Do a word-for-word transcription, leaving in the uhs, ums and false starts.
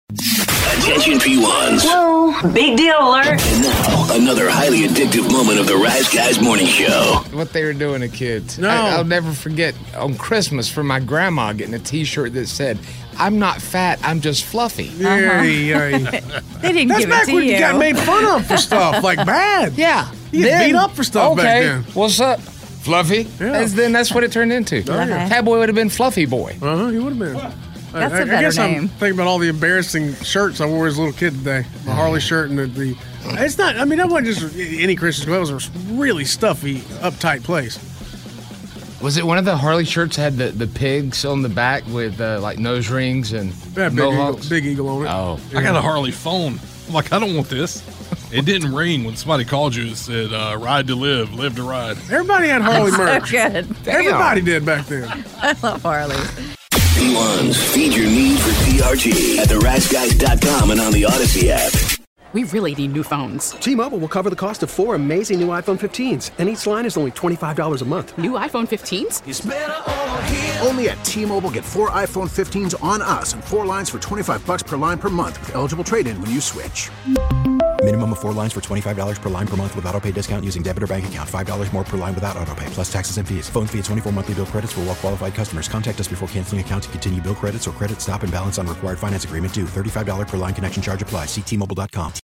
Attention P ones. Whoa, big deal alert. And now, another highly addictive moment of the Rise Guys Morning Show. What they were doing to kids. No. I, I'll never forget on Christmas for my grandma getting a T-shirt that said, "I'm not fat, I'm just fluffy." Yeah, yeah, yeah. They didn't That's give back it to when you you. got made fun of for stuff, like bad. Yeah. You get beat up for stuff okay, back then. what's up, Fluffy? Yeah. That's- then that's what it turned into. yeah. Cowboy would have been Fluffy Boy. Uh-huh, you would have been. That's I, a I better guess I'm name. thinking about all the embarrassing shirts I wore as a little kid today. The Harley shirt and the, the it's not, I mean, that wasn't just any Christian school. It was a really stuffy, uptight place. Was it one of the Harley shirts that had the, the pigs on the back with uh, like nose rings and Yeah, big eagle, mohawks? big eagle on it. Oh. I got a Harley phone. I'm like, I don't want this. It didn't ring when somebody called you and said, uh, ride to live, live to ride. Everybody had Harley merch. Good. Everybody did back then. I love Harley. P ones, feed your need for T R G at the rise guys dot com and on the Odyssey app. We really need new phones. T-Mobile will cover the cost of four amazing new iPhone fifteens, and each line is only twenty-five dollars a month. New iPhone fifteens? Only at T-Mobile, get four iPhone fifteens on us and four lines for twenty-five bucks per line per month with eligible trade-in when you switch. Minimum of four lines for twenty-five dollars per line per month with autopay discount using debit or bank account. five dollars more per line without autopay, plus taxes and fees. Phone fee at twenty-four monthly bill credits for well-qualified customers. Contact us before canceling account to continue bill credits or credit stop and balance on required finance agreement due. thirty-five dollars per line connection charge applies. See T Mobile dot com.